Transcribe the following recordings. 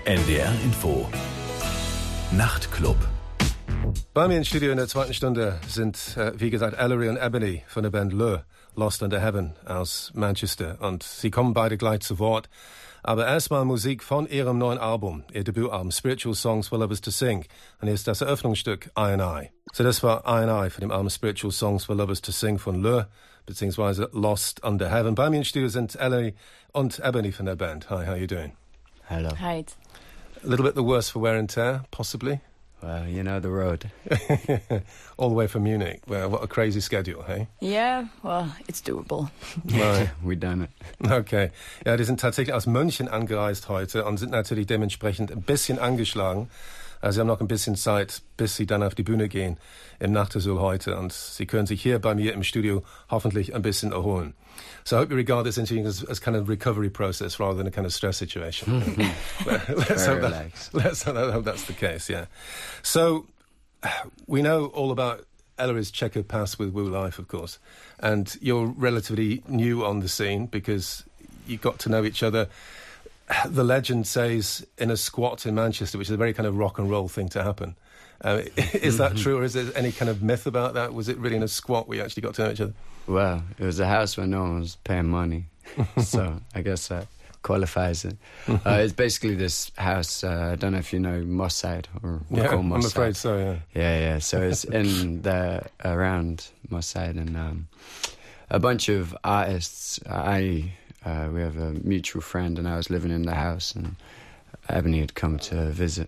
NDR Info Nachtclub. Bei mir im Studio in der zweiten Stunde sind, wie gesagt, Ellery und Ebony von der Band Le, Lost Under Heaven aus Manchester. Und sie kommen beide gleich zu Wort. Aber erstmal Musik von ihrem neuen Album, ihr Debütalbum Spiritual Songs for Lovers to Sing. Und hier ist das Eröffnungsstück I&I. So, das war I&I von dem Album Spiritual Songs for Lovers to Sing von Le, beziehungsweise Lost Under Heaven. Bei mir im Studio sind Ellery und Ebony von der Band. Hi, how you doing? Hello. Hi. A little bit the worse for wear and tear, possibly? Well, you know the road. All the way from Munich. Well, what a crazy schedule, hey? Yeah, well, it's doable. Right. We done it. Okay. Ja, die sind tatsächlich aus München angereist heute und sind natürlich dementsprechend ein bisschen angeschlagen. Also sie haben noch ein bisschen Zeit, bis sie dann auf die Bühne gehen im Nachtasyl heute. Und sie können sich hier bei mir im Studio hoffentlich ein bisschen erholen. So I hope you regard this interview as kind of recovery process rather than a kind of stress situation. let's hope that's the case, yeah. So we know all about Ellery's checkered past with Wu Life, of course. And you're relatively new on the scene because you got to know each other, the legend says, in a squat in Manchester, which is a very kind of rock and roll thing to happen. Is that true, or is there any kind of myth about that? Was it really in a squat where you actually got to know each other? Well, it was a house where no one was paying money. So I guess that qualifies it. It's basically this house, I don't know if you know Moss Side or call Moss I'm afraid so, yeah. Yeah. So it's in there around Moss Side, and a bunch of artists. We have a mutual friend, and I was living in the house, and Ebony had come to visit.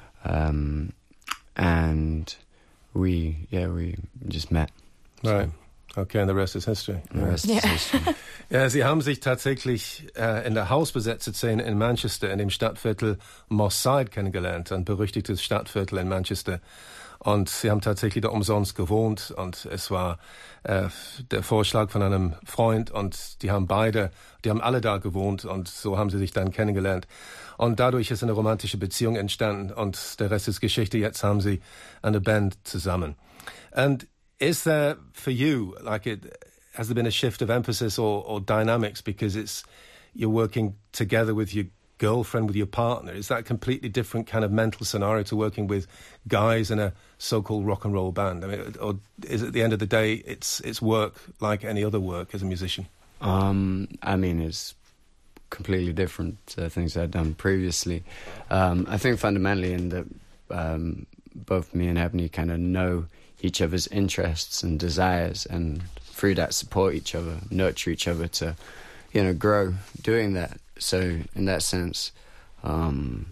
And we just met. Right. Okay, and the rest is history. The rest is history. Ja, sie haben sich tatsächlich in der Hausbesetzer-Szene in Manchester, in dem Stadtviertel Moss Side kennengelernt, ein berüchtigtes Stadtviertel in Manchester. Und sie haben tatsächlich da umsonst gewohnt und es war der Vorschlag von einem Freund und die haben alle da gewohnt und so haben sie sich dann kennengelernt. Und dadurch ist eine romantische Beziehung entstanden und der Rest ist Geschichte. Jetzt haben sie eine Band zusammen. And is there, for you, has there been a shift of emphasis or dynamics because you're working together with your girlfriend, with your partner? Is that a completely different kind of mental scenario to working with guys in a so-called rock and roll band? I mean, or is it at the end of the day, it's work like any other work as a musician? I mean, it's completely different things I'd done previously. I think fundamentally in that both me and Ebony kind of know each other's interests and desires, and through that support each other, nurture each other to, grow doing that. So in that sense, I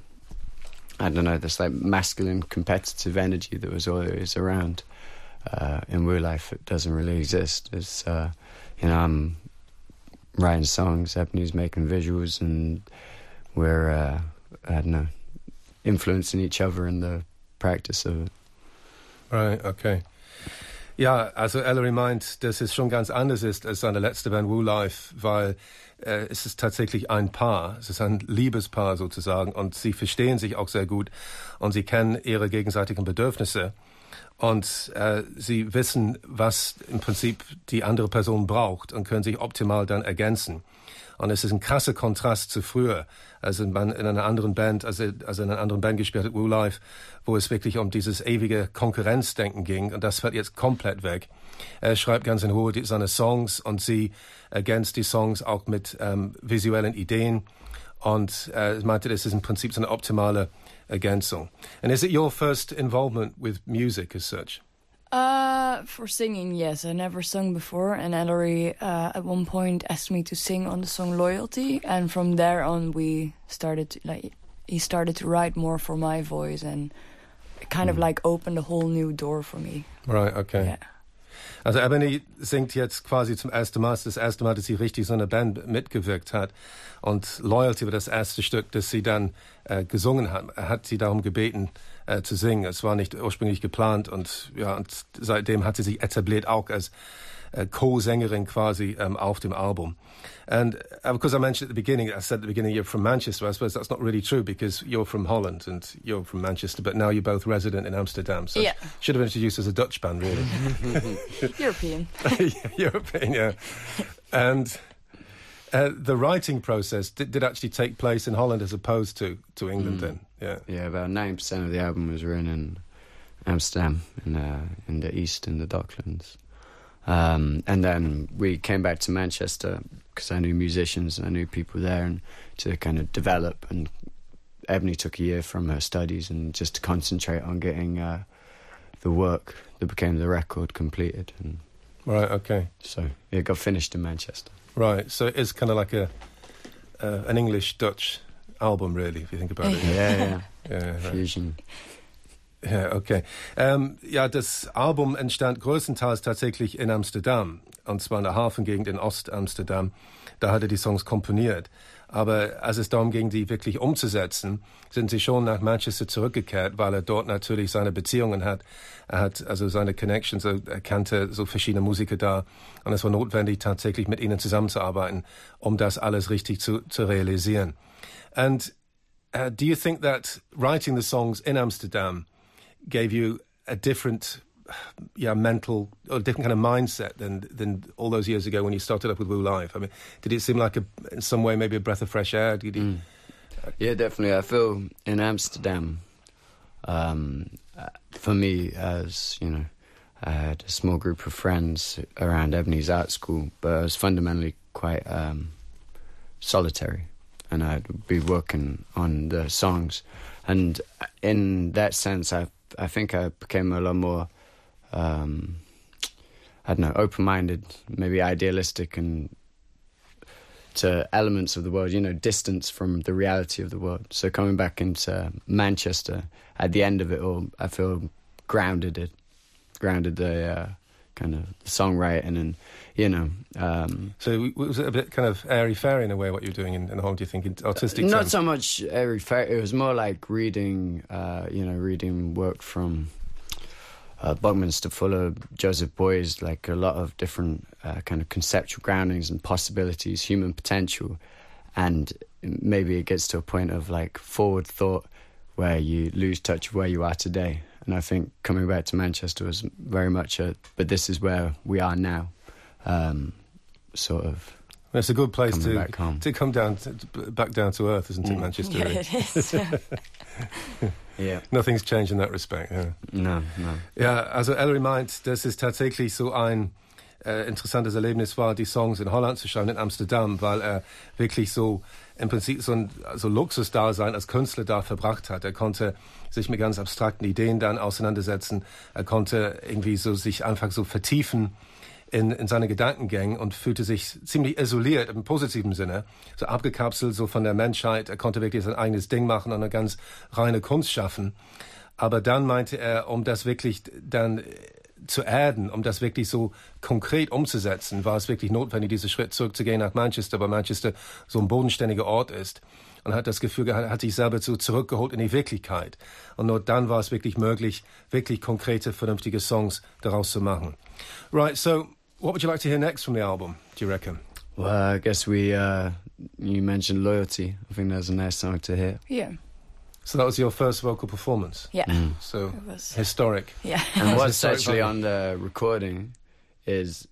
don't know, this like masculine competitive energy that was always around in Wu Life. It doesn't really exist. It's I'm writing songs, Ebony's making visuals, and we're I don't know, influencing each other in the practice of it. Right, okay. Ja, also Ellery meint, dass es schon ganz anders ist als seine letzte Band Wu Life, weil es ist tatsächlich ein Paar, es ist ein Liebespaar sozusagen und sie verstehen sich auch sehr gut und sie kennen ihre gegenseitigen Bedürfnisse und sie wissen, was im Prinzip die andere Person braucht und können sich optimal dann ergänzen. Und es ist ein krasser Kontrast zu früher, als man in einer anderen Band, in einer anderen Band gespielt hat, Wu Life, wo es wirklich um dieses ewige Konkurrenzdenken ging. Und das fällt jetzt komplett weg. Er schreibt ganz in Ruhe seine Songs und sie ergänzt die Songs auch mit visuellen Ideen. Und meinte, das ist im Prinzip so eine optimale Ergänzung. And is it your first involvement with music as such? For singing, yes. I never sung before, and Ellery at one point asked me to sing on the song Loyalty, and from there on he started to write more for my voice, and it kind of opened a whole new door for me. Right, okay. Yeah. Also Ebony singt jetzt quasi zum ersten Mal, das erste Mal, dass sie richtig so eine Band mitgewirkt hat. Und Loyalty war das erste Stück, das sie dann gesungen hat. Er hat sie darum gebeten, zu singen. Es war nicht ursprünglich geplant und seitdem hat sie sich etabliert auch als Co-Sängerin quasi auf dem Album. And of course I said at the beginning you're from Manchester. I suppose that's not really true because you're from Holland and you're from Manchester, but now you're both resident in Amsterdam. So yeah. Should have been introduced as a Dutch band, really. European. European, yeah. And The writing process did actually take place in Holland as opposed to England then? Yeah, about 9% of the album was written in Amsterdam, in the east, in the Docklands. And then we came back to Manchester because I knew musicians and I knew people there, and to kind of develop. And Ebony took a year from her studies and just to concentrate on getting the work that became the record completed. And right, okay. So it got finished in Manchester. Right, so it's kind of like an English-Dutch album, really, if you think about it. Yeah. Right. Fusion. Ja, okay. Das Album entstand größtenteils tatsächlich in Amsterdam, und zwar in der Hafengegend in Ost-Amsterdam. Da hat er die Songs komponiert. Aber als es darum ging, die wirklich umzusetzen, sind sie schon nach Manchester zurückgekehrt, weil er dort natürlich seine Beziehungen hat. Er hat also seine Connections, er kannte so verschiedene Musiker da. Und es war notwendig, tatsächlich mit ihnen zusammenzuarbeiten, um das alles richtig zu realisieren. And do you think that writing the songs in Amsterdam gave you a different mental or different kind of mindset than all those years ago when you started up with Wu Live? I mean, did it seem like in some way maybe a breath of fresh air? Yeah, definitely. I feel in Amsterdam, for me, as you know, I had a small group of friends around Ebony's art school, but I was fundamentally quite solitary, and I'd be working on the songs, and in that sense, I think I became a lot more, open-minded, maybe idealistic, and to elements of the world, distance from the reality of the world. So coming back into Manchester, at the end of it all, I feel grounded the kind of songwriting and, So was it a bit kind of airy-fairy in a way, what you're doing in Holland, do you think, in artistic Not terms? so much airy-fairy. It was more like reading work from Buckminster Fuller, Joseph Beuys, like a lot of different kind of conceptual groundings and possibilities, human potential. And maybe it gets to a point of like forward thought where you lose touch of where you are today. And I think coming back to Manchester was very much but this is where we are now, sort of. It's a good place to come back down to earth, isn't it, Manchester? Yeah, it is. Yeah. Nothing's changed in that respect. Yeah. No. Ja, also Ellery meint, dass es tatsächlich so ein interessantes Erlebnis war, die Songs in Holland zu schreiben, in Amsterdam, weil er wirklich so im Prinzip so Luxusdasein als Künstler da verbracht hat. Er konnte sich mit ganz abstrakten Ideen dann auseinandersetzen. Er konnte irgendwie so sich einfach so vertiefen in seine Gedankengänge und fühlte sich ziemlich isoliert im positiven Sinne, so abgekapselt so von der Menschheit. Er konnte wirklich sein eigenes Ding machen und eine ganz reine Kunst schaffen. Aber dann meinte er, um das wirklich dann zu erden, um das wirklich so konkret umzusetzen, war es wirklich notwendig, diesen Schritt zurückzugehen nach Manchester, weil Manchester so ein bodenständiger Ort ist. Und hat das Gefühl gehabt, hat sich selber so zurückgeholt in die Wirklichkeit. Und nur dann war es wirklich möglich, wirklich konkrete, vernünftige Songs daraus zu machen. Right, so what would you like to hear next from the album, do you reckon? Well, I guess you mentioned Loyalty. I think that's a nice song to hear. Yeah. So that was your first vocal performance? Yeah. So, it was historic. Yeah. And what's actually on the recording is,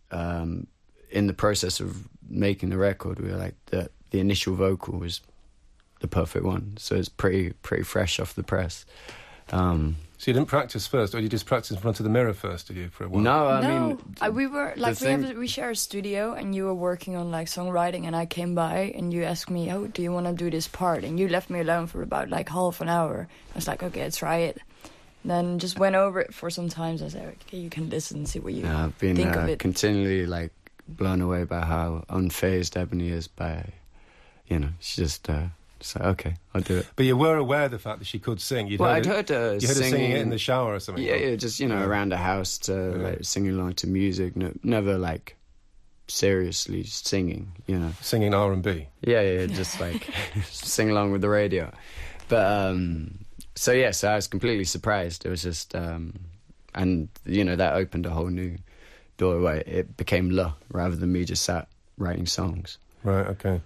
in the process of making the record, we were like, the initial vocal was the perfect one. So it's pretty fresh off the press. So you didn't practice first, or you just practiced in front of the mirror first, did you, for a while? No, I mean... we were, like, we share a studio, and you were working on, like, songwriting, and I came by, and you asked me, oh, do you want to do this part? And you left me alone for about, like, half an hour. I was like, okay, try it. Then just went over it for some time, so I said, okay, you can listen and see what you I've been think of it. Continually, like, blown away by how unfazed Ebony is by, she's just... So, okay, I'll do it. But you were aware of the fact that she could sing. I'd heard her you heard her singing it in the shower or something? Yeah, just, around the house like, singing along to music. No, never, like, seriously singing, Singing R&B? Yeah, just, like, sing along with the radio. But, so I was completely surprised. It was just, and, that opened a whole new doorway. It became La, rather than me just sat writing songs. Right, okay.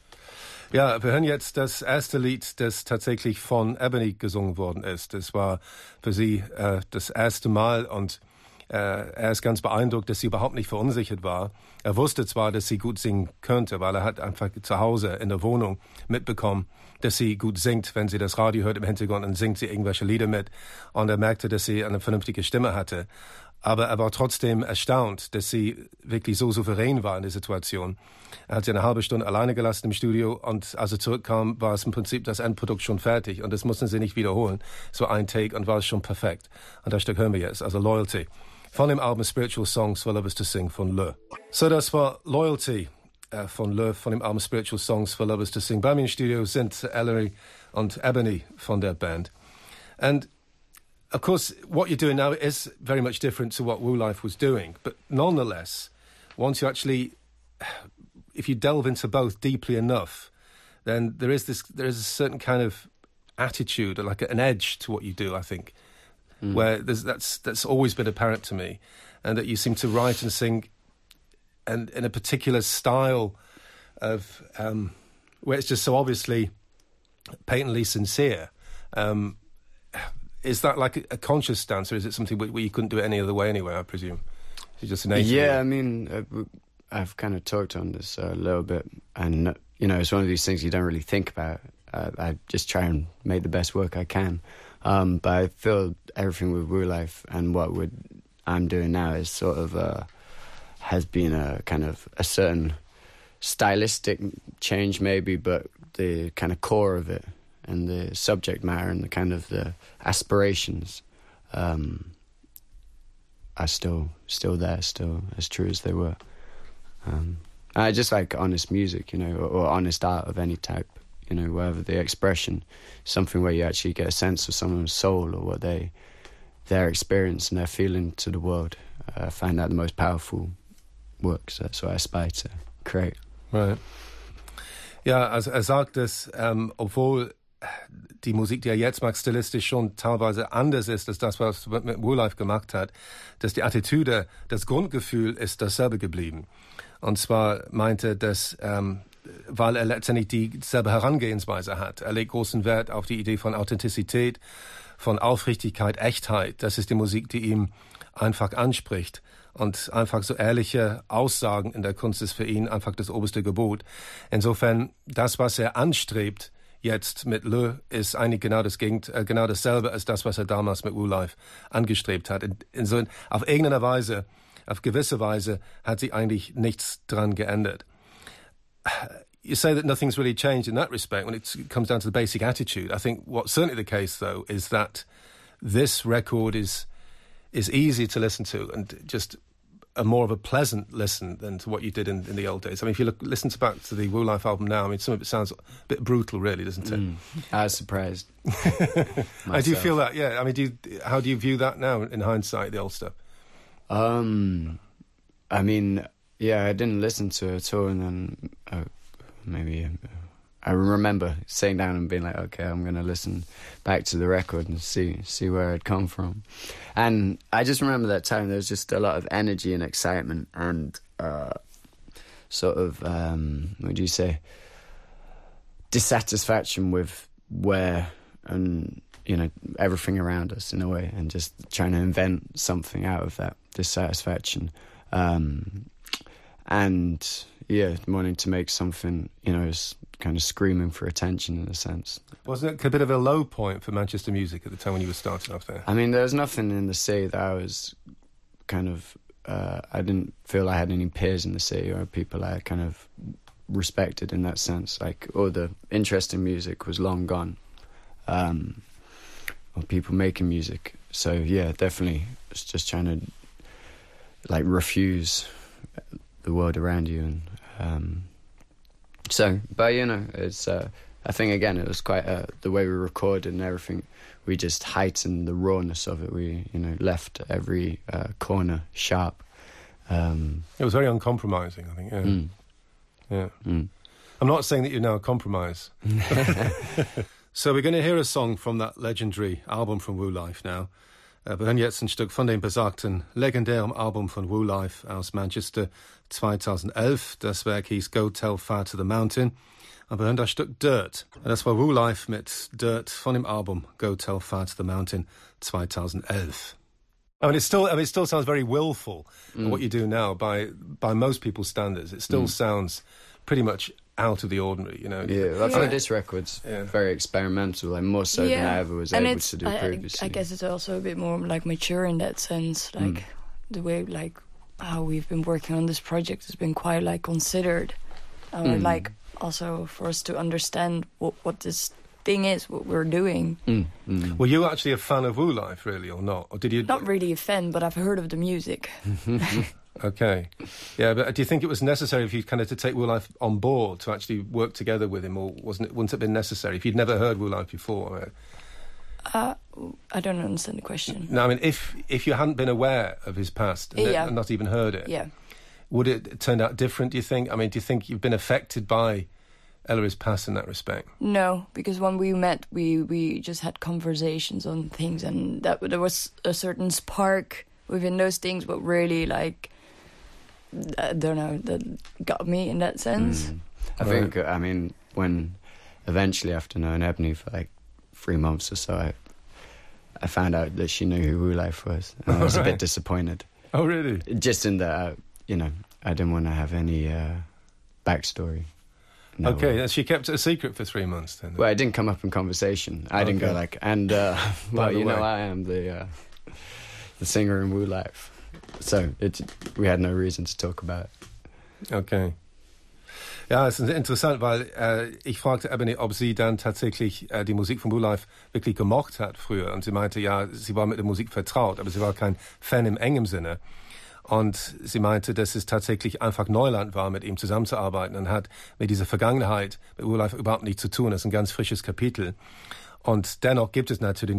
Ja, wir hören jetzt das erste Lied, das tatsächlich von Ebony gesungen worden ist. Das war für sie das erste Mal und Er ist ganz beeindruckt, dass sie überhaupt nicht verunsichert war. Er wusste zwar, dass sie gut singen könnte, weil er hat einfach zu Hause in der Wohnung mitbekommen, dass sie gut singt. Wenn sie das Radio hört im Hintergrund, dann singt sie irgendwelche Lieder mit. Und er merkte, dass sie eine vernünftige Stimme hatte. Aber er war trotzdem erstaunt, dass sie wirklich so souverän war in der Situation. Er hat sie eine halbe Stunde alleine gelassen im Studio und als er zurückkam, war es im Prinzip das Endprodukt schon fertig und das mussten sie nicht wiederholen. So ein Take und war es schon perfekt. Und das Stück hören wir jetzt, also Loyalty. Von dem Album Spiritual Songs for Lovers to Sing von Le. So, das war Loyalty von Le, von dem Album Spiritual Songs for Lovers to Sing. Bei mir im Studio sind Ellery und Ebony von der Band. And of course, what you're doing now is very much different to what Woo Life was doing. But nonetheless, once you actually, if you delve into both deeply enough, then there is a certain kind of attitude, like an edge to what you do, I think, where that's always been apparent to me, and that you seem to write and sing and in a particular style of, where it's just so obviously patently sincere. Is that like a conscious stance, or is it something where you couldn't do it any other way anyway, I presume? It's just an Yeah, I mean, I've kind of talked on this a little bit, and, you know, it's one of these things you don't really think about. I just try and make the best work I can. But I feel everything with Woo Life and what I'm doing now is sort of has been a kind of a certain stylistic change maybe, but the kind of core of it and the subject matter and the kind of the aspirations are still there, still as true as they were. I just like honest music, you know, or honest art of any type, you know, whatever the expression, something where you actually get a sense of someone's soul or what their experience and their feeling to the world. I find that the most powerful work, so that's what I aspire to create. Right. Ja, also er sagt es, obwohl die Musik, die er jetzt macht, stilistisch schon teilweise anders ist als das, was er mit Woo Life gemacht hat, dass die Attitüde, das Grundgefühl ist dasselbe geblieben. Und zwar meinte, dass, weil er letztendlich dieselbe Herangehensweise hat. Er legt großen Wert auf die Idee von Authentizität, von Aufrichtigkeit, Echtheit. Das ist die Musik, die ihm einfach anspricht. Und einfach so ehrliche Aussagen in der Kunst ist für ihn einfach das oberste Gebot. Insofern, das, was er anstrebt, jetzt mit Le, ist eigentlich genau dasselbe als das, was er damals mit Woo Life angestrebt hat. Auf irgendeine Weise, auf gewisse Weise, hat sich eigentlich nichts dran geändert. You say that nothing's really changed in that respect when it comes down to the basic attitude. I think what's certainly the case, though, is that this record is easy to listen to and just a more of a pleasant listen than to what you did in the old days. I mean, if you listen back to the Woo Life album now, I mean, some of it sounds a bit brutal, really, doesn't it? I was surprised. Do you feel that? Yeah. I mean, how do you view that now in hindsight, the old stuff? I mean, yeah, I didn't listen to it at all, and then maybe I remember sitting down and being like, okay, I'm going to listen back to the record and see where it come from. And I just remember that time there was just a lot of energy and excitement and sort of, what would you say, dissatisfaction with where and, you know, everything around us in a way, and just trying to invent something out of that dissatisfaction. And yeah, wanting to make something, you know, is kind of screaming for attention in a sense. Wasn't it a bit of a low point for Manchester music at the time when you were starting off there? I mean, there was nothing in the city that I was kind of, I didn't feel I had any peers in the city or people I kind of respected in that sense. Like, all the interesting music was long gone, or people making music. So yeah, definitely it's just trying to like refuse the world around you. And but you know, it's I think again it was quite the way we recorded and everything, we just heightened the rawness of it. We, you know, left every corner sharp. It was very uncompromising, I think. Yeah. I'm not saying that you now compromise. So we're going to hear a song from that legendary album from Woo Life now. Wir hören jetzt ein Stück von dem besagten legendären Album von Woo Life aus Manchester 2011. Das Werk hieß Go Tell Far to the Mountain. Und wir hören das Stück Dirt. Das war Woo Life mit Dirt von dem Album Go Tell Far to the Mountain 2011. I mean, it still sounds very willful. What you do now, by most people's standards, it still sounds pretty much out of the ordinary. You know. Yeah, I feel this record's very experimental, like more so than I ever was able to do previously. I guess it's also a bit more like mature in that sense, like the way like how we've been working on this project has been quite like considered, like also for us to understand what this thing is, what we're doing. Were you actually a fan of Wu Life, really, or not? Or did you? Not really a fan, but I've heard of the music. Okay. Yeah, but do you think it was necessary for you kind of to take Wu Life on board to actually work together with him, or wouldn't it have been necessary if you'd never heard Wu Life before? I don't understand the question. No, I mean, if you hadn't been aware of his past and not even heard it, would it turn out different, do you think? I mean, do you think you've been affected by Ellery's past in that respect? No, because when we met, we just had conversations on things, and that there was a certain spark within those things, but really, like, I don't know, that got me in that sense. I think, I mean, when eventually after knowing Ebony for like 3 months or so, I found out that she knew who Wu Life was, and I was a bit disappointed. Oh, really? Just in that, I didn't want to have any backstory. No okay, and she kept it a secret for 3 months then? Well, it didn't come up in conversation. I didn't go like, well, I am the singer in Wu Life. So we had no reason to talk about it. Okay. Ja, es ist interessant, weil ich fragte Ebony, ob sie dann tatsächlich die Musik von Wu Life wirklich gemocht hat früher. Und sie meinte, ja, sie war mit der Musik vertraut, aber sie war kein Fan im engen Sinne. Und sie meinte, dass es tatsächlich einfach Neuland war, mit ihm zusammenzuarbeiten, und hat mit dieser Vergangenheit mit Wu Life überhaupt nichts zu tun. Das ist ein ganz frisches Kapitel. Und dennoch gibt es natürlich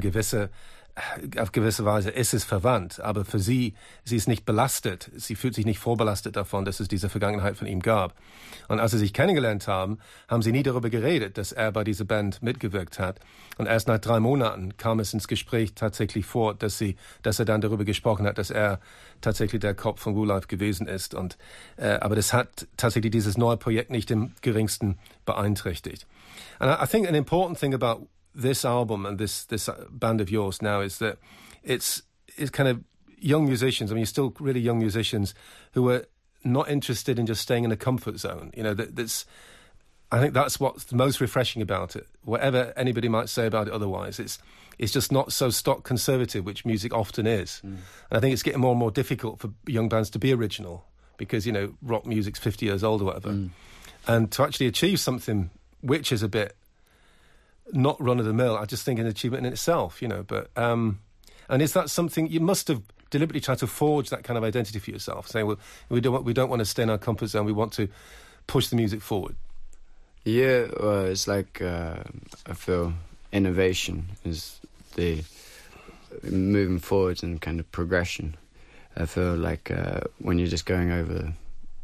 auf gewisse Weise ist es verwandt, aber für sie ist nicht belastet. Sie fühlt sich nicht vorbelastet davon, dass es diese Vergangenheit von ihm gab. Und als sie sich kennengelernt haben sie nie darüber geredet, dass er bei dieser Band mitgewirkt hat. Und erst nach 3 Monaten kam es ins Gespräch tatsächlich vor, dass er dann darüber gesprochen hat, dass er tatsächlich der Kopf von Wu Life gewesen ist. Und aber das hat tatsächlich dieses neue Projekt nicht im geringsten beeinträchtigt. And I think an important thing about this album and this band of yours now is that it's kind of young musicians. I mean, you're still really young musicians who are not interested in just staying in a comfort zone. You know, I think that's what's the most refreshing about it. Whatever anybody might say about it otherwise, it's just not so stock conservative, which music often is. And I think it's getting more and more difficult for young bands to be original because, you know, rock music's 50 years old or whatever. And to actually achieve something which is a bit not run-of-the-mill, I just think an achievement in itself, you know. But and is that something you must have deliberately tried to forge that kind of identity for yourself, saying, well, we don't want to stay in our comfort zone, we want to push the music forward? Yeah, well, it's like I feel innovation is the moving forward and kind of progression. I feel like when you're just going over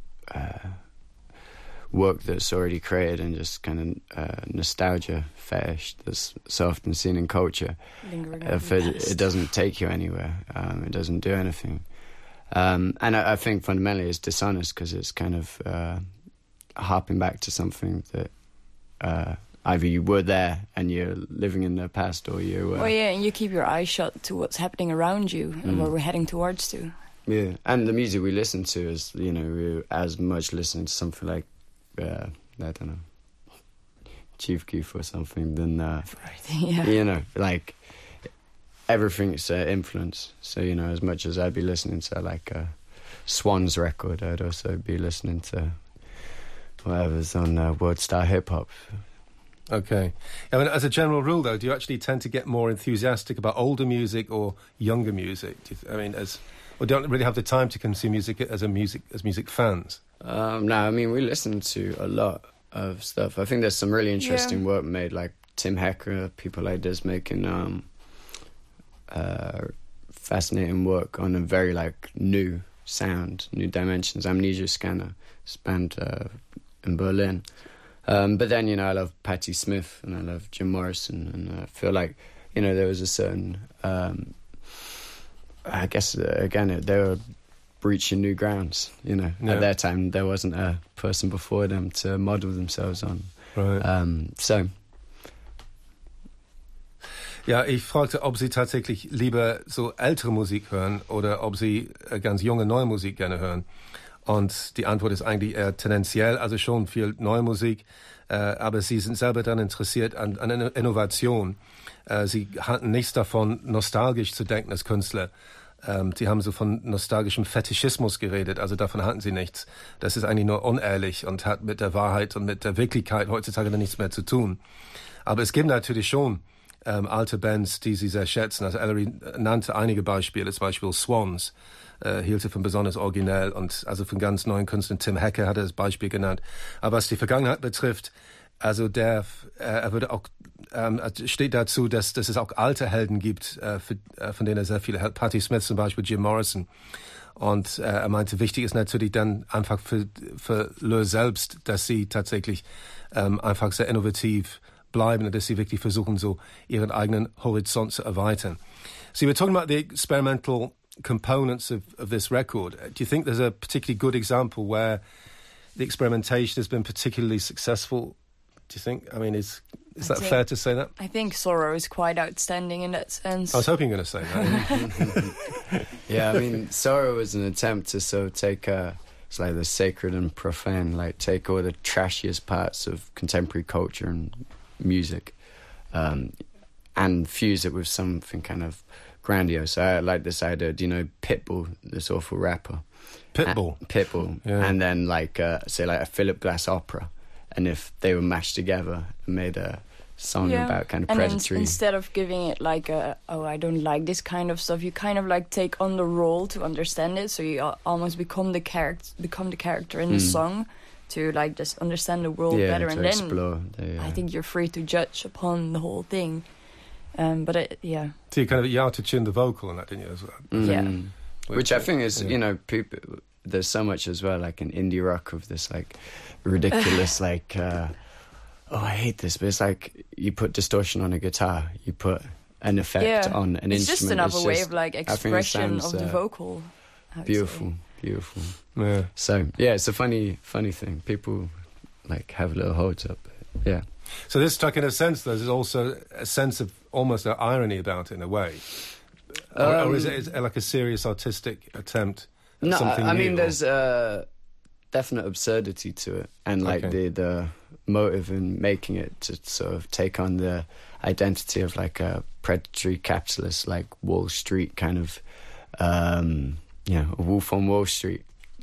work that's already created and just kind of nostalgia fetish that's so often seen in culture, it doesn't take you anywhere. It doesn't do anything. And I think fundamentally it's dishonest because it's kind of harping back to something that either you were there and you're living in the past, or you were... Oh yeah, and you keep your eyes shut to what's happening around you and where we're heading towards to. Yeah, and the music we listen to is, you know, we're as much listening to something like I don't know, Chief Keef or something, then you know, like everything's influence. So, you know, as much as I'd be listening to like a Swans record, I'd also be listening to whatever's on World Star Hip Hop. Okay. I mean, as a general rule, though, do you actually tend to get more enthusiastic about older music or younger music? Or don't really have the time to consume music as music fans? No, I mean, we listen to a lot of stuff. I think there's some really interesting work made, like Tim Hecker, people like this making fascinating work on a very like new sound, new dimensions. Amnesia Scanner, this band in Berlin. But then, you know, I love Patti Smith and I love Jim Morrison, and I feel like, you know, there was a certain I guess again they were breaching new grounds, you know. At their time there wasn't a person before them to model themselves on, right? So Ja, ich fragte, ob Sie tatsächlich lieber so ältere Musik hören oder ob Sie ganz junge neue Musik gerne hören. Und die Antwort ist eigentlich eher tendenziell, also schon viel neue Musik, aber Sie sind selber dann interessiert an Innovation. Sie hatten nichts davon, nostalgisch zu denken als Künstler. Die haben so von nostalgischem Fetischismus geredet, also davon hatten Sie nichts. Das ist eigentlich nur unehrlich und hat mit der Wahrheit und mit der Wirklichkeit heutzutage nichts mehr zu tun. Aber es gibt natürlich schon alte Bands, die Sie sehr schätzen. Also Ellery nannte einige Beispiele, zum Beispiel Swans, hielt sie für besonders originell und also von ganz neuen Künstlern. Tim Hecker hat er das Beispiel genannt. Aber was die Vergangenheit betrifft, also er würde auch steht dazu, dass es auch alte Helden gibt, von denen er sehr viele hält. Patti Smith zum Beispiel, Jim Morrison. Und er meinte, wichtig ist natürlich dann einfach für Le selbst, dass sie tatsächlich einfach sehr innovativ bleiben und dass sie wirklich versuchen, so ihren eigenen Horizont zu erweitern. So we're talking about the experimental components of this record. Do you think there's a particularly good example where the experimentation has been particularly successful? Do you think? I mean, is that fair to say that? I think Sorrow is quite outstanding in that sense. I was hoping you were going to say that. Yeah, I mean, Sorrow was an attempt to sort of take it's like the sacred and profane, like take all the trashiest parts of contemporary culture and music and fuse it with something kind of grandiose. I like this idea, do you know Pitbull, this awful rapper? Pitbull. Yeah. And then say like a Philip Glass opera. And if they were mashed together and made a song about kind of predatory... instead of giving it like I don't like this kind of stuff, you kind of like take on the role to understand it, so you almost become the character in the song to like just understand the world better, and then explore I think you're free to judge upon the whole thing. So you kind of auto-tuned the vocal and that, didn't you, as well? Yeah. Which I think is, people... There's so much as well, like in indie rock, of this like ridiculous, like, I hate this, but it's like you put distortion on a guitar, you put an effect on an instrument. It's just another way of like expression of the vocal. Beautiful. Yeah. So it's a funny thing. People like have little holds up. Yeah. So this stuck in a sense. There's also a sense of almost an irony about it in a way, or is it like a serious artistic attempt? No, I mean, there's a definite absurdity to it, and like the motive in making it to sort of take on the identity of like a predatory capitalist, like Wall Street kind of, a Wolf on Wall Street.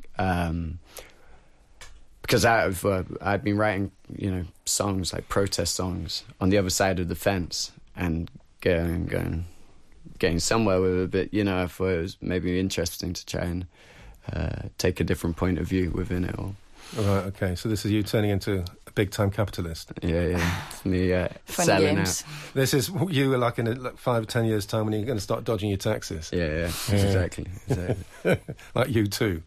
Because I'd been writing, songs like protest songs on the other side of the fence and getting somewhere with it, but I thought it was maybe interesting to try and take a different point of view within it all. Right, okay. So this is you turning into a big-time capitalist. Yeah. Me selling out. This is you like in 5 or 10 years' time when you're going to start dodging your taxes. Yeah. Exactly. Like you too.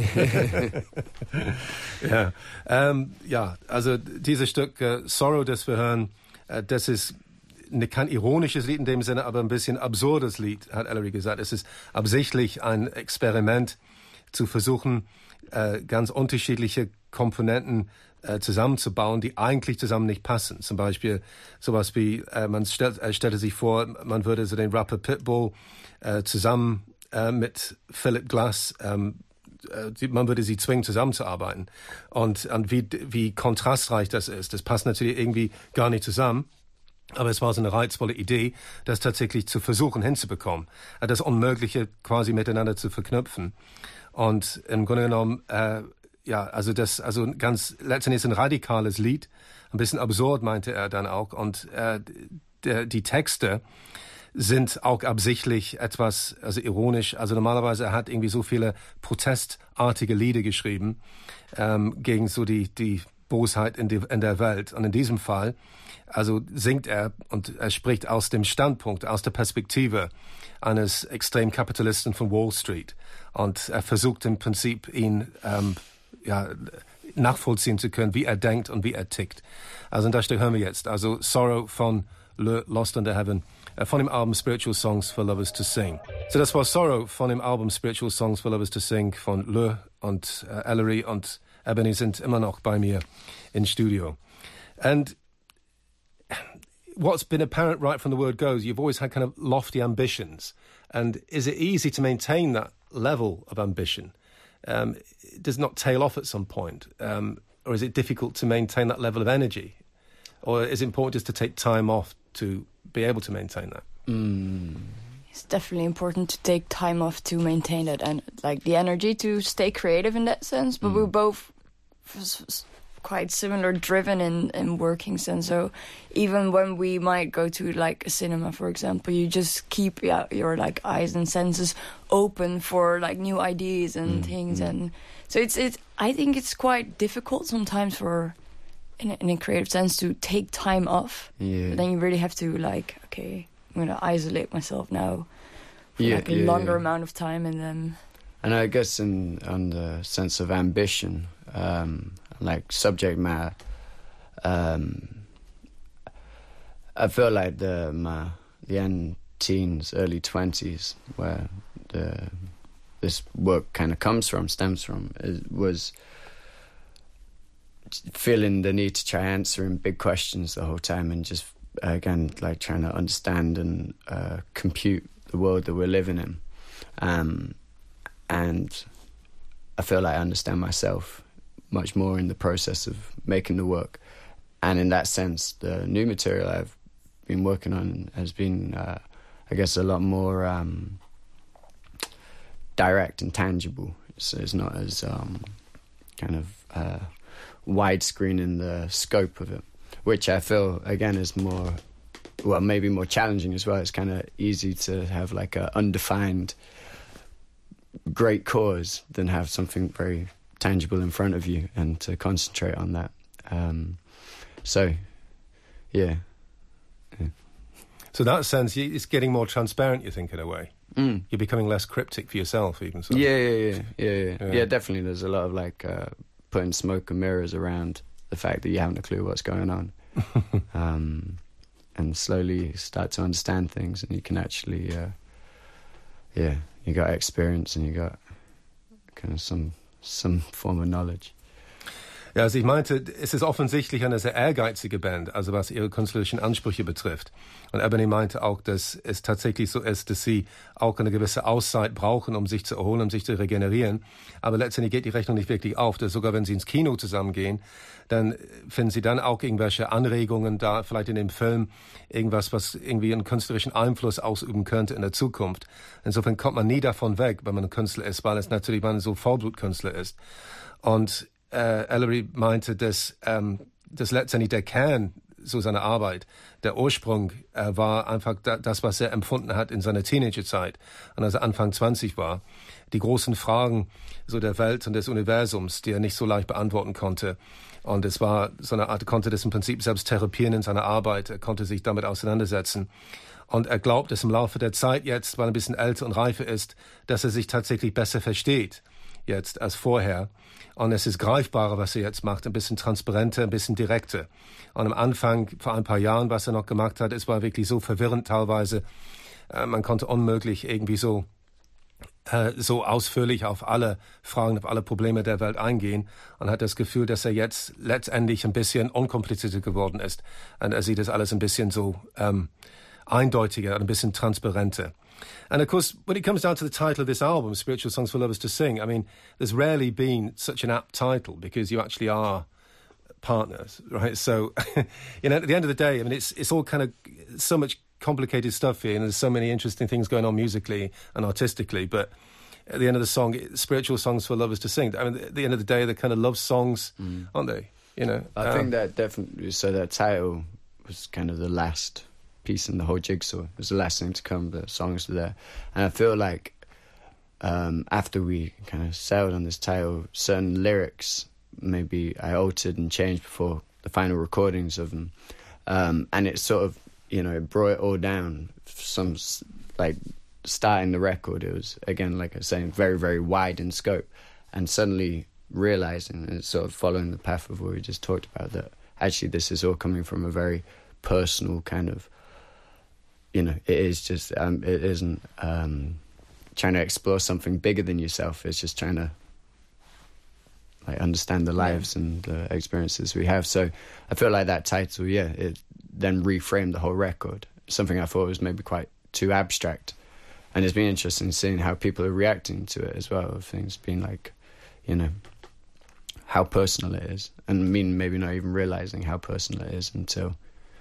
Ja. Also dieses Stück Sorrow, das wir hören, das ist kein ironisches Lied in dem Sinne, aber ein bisschen absurdes Lied, hat Ellery gesagt. Es ist absichtlich ein Experiment, zu versuchen, ganz unterschiedliche Komponenten zusammenzubauen, die eigentlich zusammen nicht passen. Zum Beispiel sowas wie, man stellte sich vor, man würde so den Rapper Pitbull zusammen mit Philip Glass, man würde sie zwingen, zusammenzuarbeiten. Und wie kontrastreich das ist. Das passt natürlich irgendwie gar nicht zusammen. Aber es war so eine reizvolle Idee, das tatsächlich zu versuchen hinzubekommen. Das Unmögliche quasi miteinander zu verknüpfen. Und im Grunde genommen, ganz letztendlich ein radikales Lied, ein bisschen absurd, meinte er dann auch. Und die Texte sind auch absichtlich etwas, also ironisch. Also normalerweise er hat irgendwie so viele protestartige Lieder geschrieben gegen so die Bosheit in der Welt. Und in diesem Fall, also singt er und er spricht aus dem Standpunkt, aus der Perspektive eines Extremkapitalisten von Wall Street. Und er versucht im Prinzip, ihn nachvollziehen zu können, wie er denkt und wie er tickt. Also und das Stück hören wir jetzt. Also Sorrow von Le Lost Under Heaven, von dem Album Spiritual Songs for Lovers to Sing. So das war Sorrow von dem Album Spiritual Songs for Lovers to Sing von Le und Ellery und Ebony sind immer noch bei mir im Studio. Und what's been apparent right from the word goes, you've always had kind of lofty ambitions. And is it easy to maintain that level of ambition? Does it not tail off at some point? Or is it difficult to maintain that level of energy? Or is it important just to take time off to be able to maintain that? It's definitely important to take time off to maintain it and like the energy to stay creative in that sense. But we're both quite similar driven in working sense. So even when we might go to like a cinema, for example, you just keep your like eyes and senses open for like new ideas and things. And so it's I think it's quite difficult sometimes for in a creative sense to take time off. But then you really have to like, okay, I'm going to isolate myself now for like a longer amount of time, and then. And I guess on the sense of ambition, like subject matter, I feel like the end teens, early 20s, where this work kind of stems from, was feeling the need to try answering big questions the whole time, and just again like trying to understand and compute the world that we're living in, and I feel like I understand myself much more in the process of making the work. And in that sense, the new material I've been working on has been I guess a lot more direct and tangible. So it's not as kind of widescreen in the scope of it, which I feel, again, is more, well, maybe more challenging as well. It's kind of easy to have like a undefined great cause than have something very tangible in front of you and to concentrate on that. So, yeah. So in that sense, it's getting more transparent, you think, in a way. You're becoming less cryptic for yourself, even. So. Yeah, definitely. There's a lot of like putting smoke and mirrors around the fact that you haven't a clue what's going on, and slowly start to understand things, and you can actually, you got experience and you got kind of some form of knowledge. Ja, also ich meinte, es ist offensichtlich eine sehr ehrgeizige Band, also was ihre künstlerischen Ansprüche betrifft. Und Ebony meinte auch, dass es tatsächlich so ist, dass sie auch eine gewisse Auszeit brauchen, um sich zu erholen, um sich zu regenerieren. Aber letztendlich geht die Rechnung nicht wirklich auf. Dass sogar wenn sie ins Kino zusammengehen, dann finden sie dann auch irgendwelche Anregungen da, vielleicht in dem Film, irgendwas, was irgendwie einen künstlerischen Einfluss ausüben könnte in der Zukunft. Insofern kommt man nie davon weg, wenn man ein Künstler ist, weil es natürlich man so Vollblutkünstler ist. Und Ellery meinte, dass letztendlich der Kern so seiner Arbeit, der Ursprung war einfach das, was er empfunden hat in seiner Teenagerzeit. Und als er Anfang 20 war, die großen Fragen so der Welt und des Universums, die er nicht so leicht beantworten konnte. Und es war so eine Art, er konnte das im Prinzip selbst therapieren in seiner Arbeit, er konnte sich damit auseinandersetzen. Und er glaubt, dass im Laufe der Zeit jetzt, weil er ein bisschen älter und reifer ist, dass er sich tatsächlich besser versteht jetzt als vorher. Und es ist greifbarer, was er jetzt macht, ein bisschen transparenter, ein bisschen direkter. Und am Anfang, vor ein paar Jahren, was er noch gemacht hat, es war wirklich so verwirrend teilweise. Man konnte unmöglich irgendwie so ausführlich auf alle Fragen, auf alle Probleme der Welt eingehen, und hat das Gefühl, dass er jetzt letztendlich ein bisschen unkomplizierter geworden ist. Und er sieht das alles ein bisschen so eindeutiger, ein bisschen transparenter. And of course, when it comes down to the title of this album, Spiritual Songs for Lovers to Sing, I mean, there's rarely been such an apt title because you actually are partners, right? So, you know, at the end of the day, I mean, it's all kind of so much complicated stuff here, and there's so many interesting things going on musically and artistically, but at the end of the song, Spiritual Songs for Lovers to Sing, I mean, at the end of the day, they're kind of love songs, aren't they? You know, I think that definitely, so that title was kind of the last piece in the whole jigsaw. It was the last thing to come. The songs were there, and I feel like after we kind of settled on this title, certain lyrics maybe I altered and changed before the final recordings of them, and it sort of, you know, it brought it all down. Some like starting the record, it was again, like I was saying, very, very wide in scope, and suddenly realizing and sort of following the path of what we just talked about, that actually this is all coming from a very personal kind of, you know, it is just, it isn't trying to explore something bigger than yourself. It's just trying to like understand the lives and the experiences we have. So I feel like that title, it then reframed the whole record. Something I thought was maybe quite too abstract. And it's been interesting seeing how people are reacting to it as well, of things being like, you know, how personal it is. And I mean, maybe not even realising how personal it is until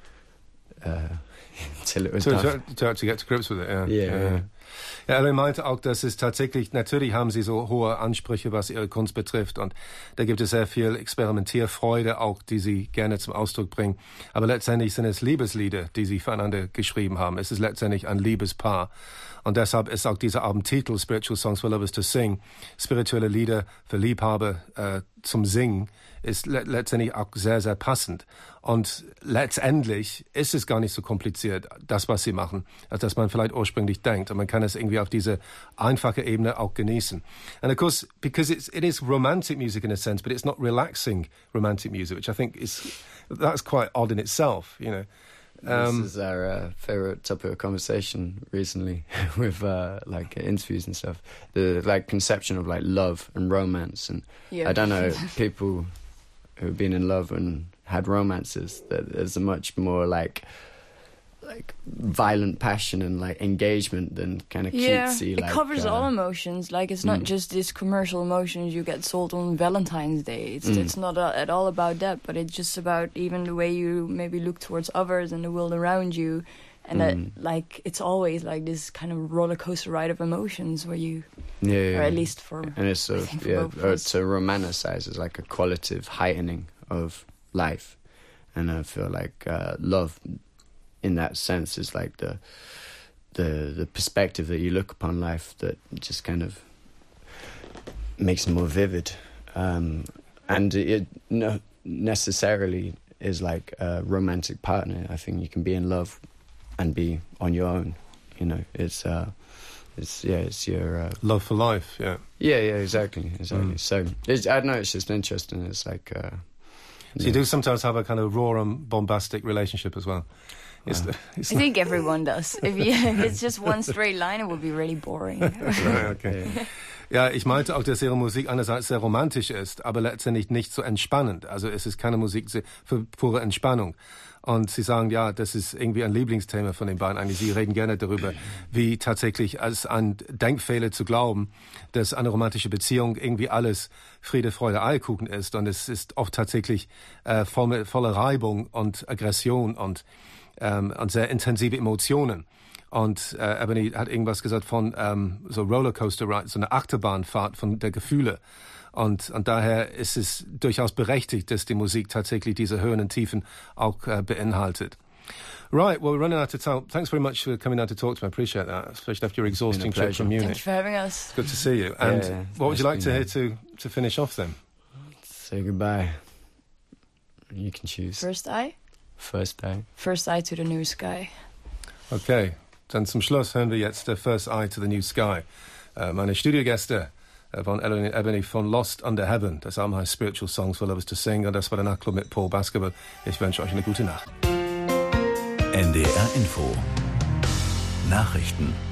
it was done. To actually get to grips with it, ja. Yeah. Ja, Ellery meinte auch, dass es tatsächlich, natürlich haben sie so hohe Ansprüche, was ihre Kunst betrifft, und da gibt es sehr viel Experimentierfreude auch, die sie gerne zum Ausdruck bringen. Aber letztendlich sind es Liebeslieder, die sie füreinander geschrieben haben. Es ist letztendlich ein Liebespaar. Und deshalb ist auch dieser Albumtitel Spiritual Songs for Lovers to Sing, spirituelle Lieder für Liebhaber zum Singen, ist letztendlich auch sehr, sehr passend. Und letztendlich ist es gar nicht so kompliziert, das, was sie machen, als dass man vielleicht ursprünglich denkt. Und man kann es irgendwie auf diese einfache Ebene auch genießen. And of course, because it is romantic music in a sense, but it's not relaxing romantic music, which I think that's quite odd in itself, you know. This is our favorite topic of conversation recently with like interviews and stuff. The like conception of like love and romance, and I don't know, people who've been in love and had romances, that there's a much more like violent passion and like engagement than kind of cutesy. It covers all emotions. Like it's not just these commercial emotions you get sold on Valentine's Day. It's not at all about that, but it's just about even the way you maybe look towards others and the world around you, and that like it's always like this kind of roller coaster ride of emotions where you, or at least for, and it's to romanticize is like a qualitative heightening of life, and I feel like love, in that sense, is like the perspective that you look upon life that just kind of makes it more vivid, and it not necessarily is like a romantic partner. I think you can be in love and be on your own. You know, it's your love for life. Exactly. So I don't know, it's just interesting. It's like so you do sometimes have a kind of raw and bombastic relationship as well. I think everyone does. If it's just one straight line, it would be really boring. Right, okay. Ja, ich meinte auch, dass ihre Musik einerseits sehr romantisch ist, aber letztendlich nicht so entspannend. Also es ist keine Musik für pure Entspannung. Und sie sagen, ja, das ist irgendwie ein Lieblingsthema von den beiden. Eigentlich, sie reden gerne darüber, wie tatsächlich als ein Denkfehler zu glauben, dass eine romantische Beziehung irgendwie alles Friede, Freude, Eierkuchen ist. Und es ist oft tatsächlich voller Reibung und Aggression und sehr intensive Emotionen. Und Ebony hat irgendwas gesagt von so Rollercoaster Ride, so eine Achterbahnfahrt von der Gefühle. Und daher ist es durchaus berechtigt, dass die Musik tatsächlich diese Höhen und Tiefen auch beinhaltet. Right, well, we're running out of time. Thanks very much for coming out to talk to me. I appreciate that, especially after your exhausting trip from Munich. Thanks for having us. It's good to see you. And what would you like to hear to finish off then? Say goodbye. You can choose. First Eye? First Eye. First Eye to the New Sky. Okay, dann zum Schluss hören wir jetzt First Eye to the New Sky. Meine Studiogäste von Ellery und Ebony von Lost Under Heaven. Das Album heißt Spiritual Songs for Lovers to Sing, und das war der Nachtclub mit Paul Baskerville. Ich wünsche euch eine gute Nacht. NDR Info Nachrichten.